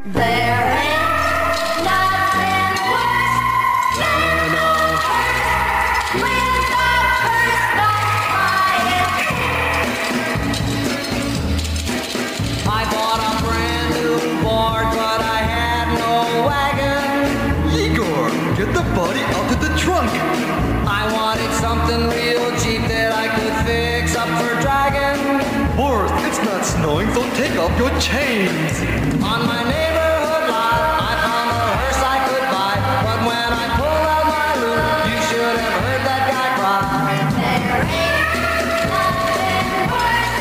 There ain't nothing worse than a heart with a curse like mine. I bought a brand new board, but I had no wagon. Igor, get the body out of the trunk. I wanted something real cheap that I could fix up for Dragon. Boris, it's not snowing, so take off your chains. On my neighborhood lot, I found a hearse I could buy, but when I pulled out my loot, you should have heard that guy cry. There ain't nothing worse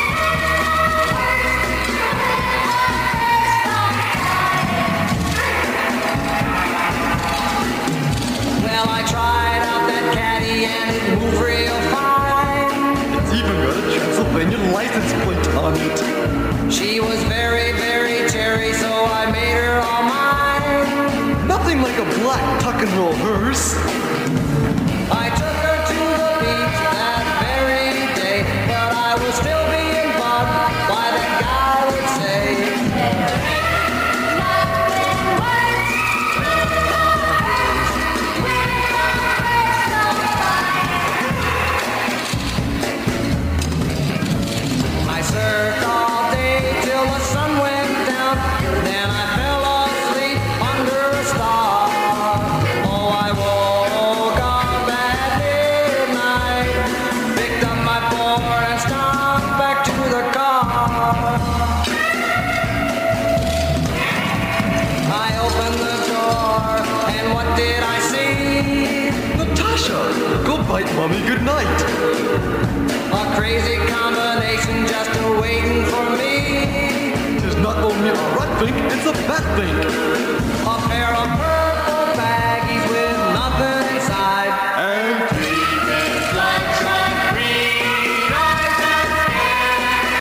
Well, I tried out that caddy and it moved real fine. It's even got a Transylvania license plate on it. She was very, very cherry, so I made her all mine. Nothing like a black tuck and roll hearse. I took her to the beach that very day, but I was still being bugged by that guy would say. I surfed all day till the sun went down, then I fell asleep under a star. Oh, I woke up at midnight, picked up my board and stomped back to the car. I opened the door, and what did I see? Natasha, go bite mommy goodnight. A crazy combination just waiting for me. It's not only a rat think, it's a bat think.